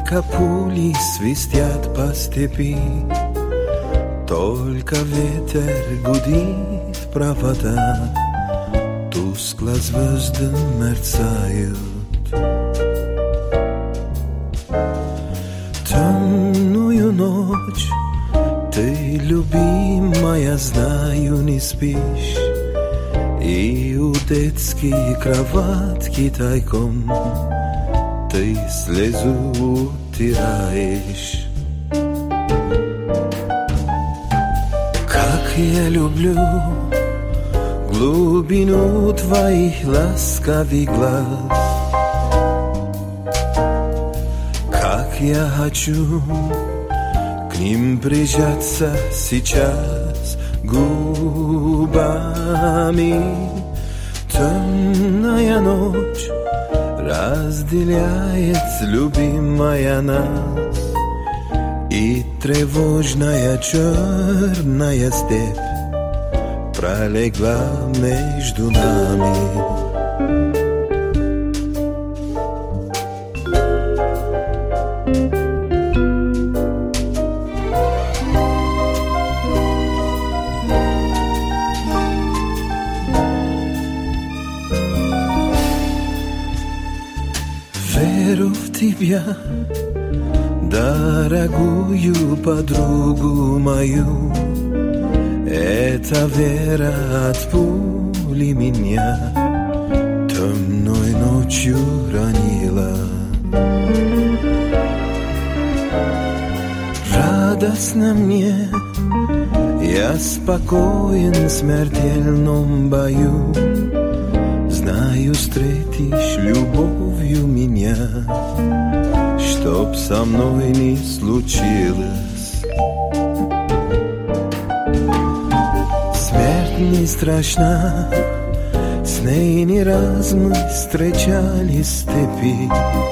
Только пули свистят по степи, только ветер гудит провода, тускло звезды мерцают. Темную ночь ты, любимая, знаю, не спишь, и у детской кроватки тайком ты слезу утираешь. Как я люблю глубину твоих ласковых глаз, как я хочу к ним прижаться сейчас губами. Темная ночь разделяет, любимая, нас, и тревожная черная степь пролегла между нами. Веру в тебя, дорогую подругу мою, эта вера от пули меня темной ночью ранила. Радостно мне, я спокоен в смертельном бою, знаю, встретишь любовью меня, чтоб со мной не случилось. Смерть не страшна, с ней не раз мы встречались в степи.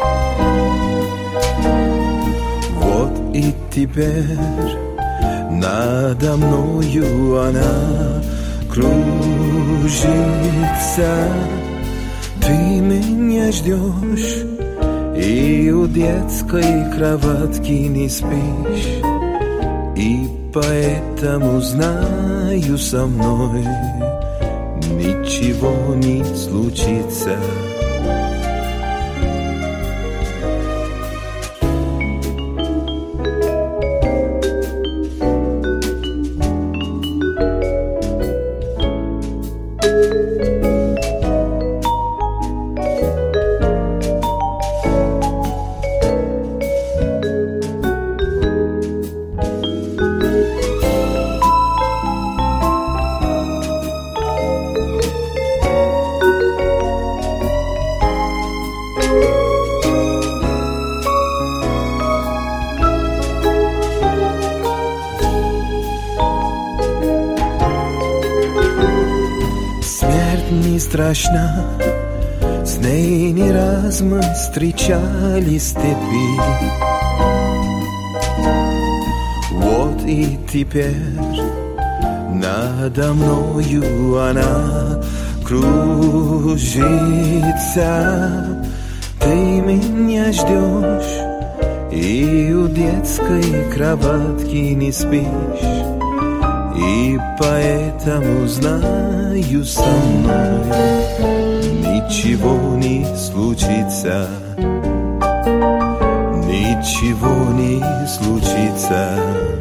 Вот и теперь надо мною она кружится. Ты меня ждешь и у детской кроватки не спишь, и поэтому знаю, со мной ничего не случится. Не страшна, с ней не раз мы встречались в степи. Вот и теперь надо мною она кружится. Ты меня ждешь и у детской кроватки не спишь, и поэтому знаю, со мной ничего не случится, ничего не случится.